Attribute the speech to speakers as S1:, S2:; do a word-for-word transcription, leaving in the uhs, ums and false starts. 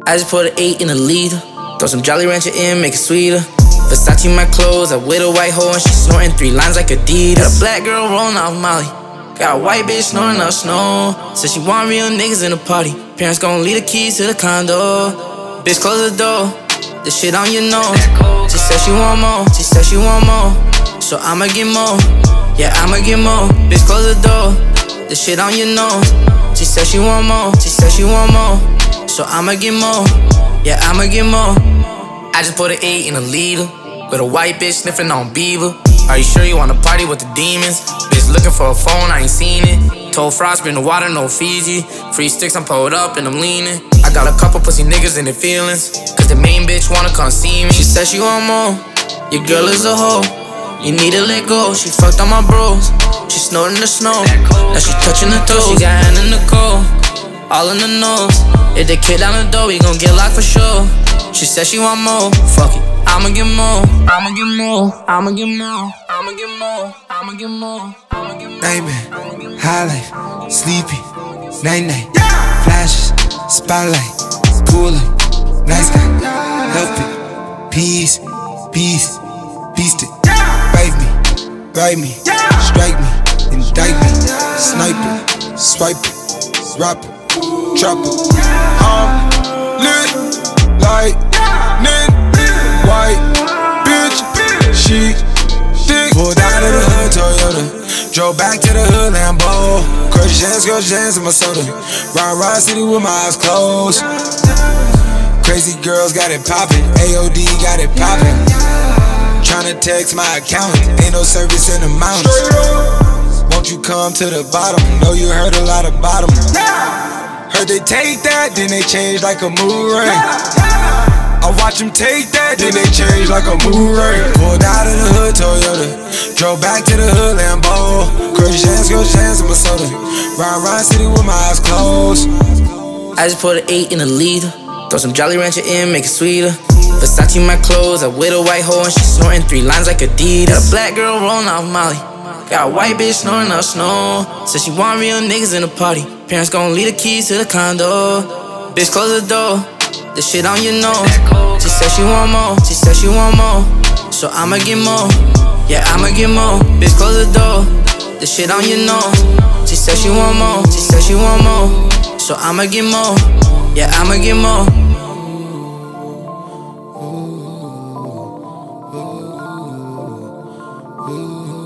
S1: I just put an eight in a liter. Throw some Jolly Rancher in, make it sweeter. Versace my clothes, I with a white hoe and she snorting three lines like Adidas. Got a black girl rolling off Molly. Got a white bitch snoring up snow. Said she want real niggas in the party. Parents gon' leave the keys to the condo. Bitch, close the door. This shit on your nose. She said she want more. She said she want more. So I'ma get more. Yeah, I'ma get more. Bitch, close the door. This shit on your nose. She said she want more. She said she want more. So I'ma get more. Yeah, I'ma get more. I just put an eight in a liter. With a white bitch sniffing on Bieber. Are you sure you wanna party with the demons? Bitch looking for a phone, I ain't seen it. Told Frost, bring the water, no Fiji. Free sticks, I'm pulled up and I'm leaning. I got a couple pussy niggas in their feelings. Cause the main bitch wanna come see me. She said she want more. Your girl is a hoe. You need to let go. She fucked on my bros. She snorting the snow. Now she touching the toes. She got hand in the cold. All in the nose. If they kick down the door, we gon' get locked for sure. She said she want more. Fuck it. I'ma get more, I'ma get more, I'ma get more, I'ma get more, I'ma get more, I'ma get more.
S2: Nightmare, high life, sleepy, night night, flashes, spotlight, cooler, nice guy, help it, peace, peace, beast it, bite me, ride me, strike me, indict me, snipe it, swipe it, drop it, drop it. I'm lit like lit. White bitch, she thick. Pulled out of the hood Toyota, drove back to the hood Lambo. Crush jams, crush jams in my soda. Ride, ride city with my eyes closed. Crazy girls got it poppin', A O D got it poppin'. Tryna text my accountant, ain't no service in the mountains. Won't you come to the bottom? Know you heard a lot about them. Heard they take that, then they change like a mood ring. I watch them take that, then they change like a mood ring. Pulled out of the hood Toyota, drove back to the hood Lambo. Crush jams, crush jams in my soda. Ride, ride city with my eyes closed.
S1: I just put an eight in a liter. Throw some Jolly Rancher in, make it sweeter. Versace my clothes, I with a white hoe and she snorting three lines like Adidas. Got a black girl rolling off Molly. Got a white bitch snoring up snow. Said she want real niggas in the party. Parents gon' leave the keys to the condo. Bitch, close the door. This shit on your nose. She said she want more. She said she want more. So I'ma get more. Yeah, I'ma get more. Bitch, close the door. This shit on your nose. She said she want more. She said she want more. So I'ma get more. Yeah, I'ma get more.
S2: Ooh, ooh, ooh.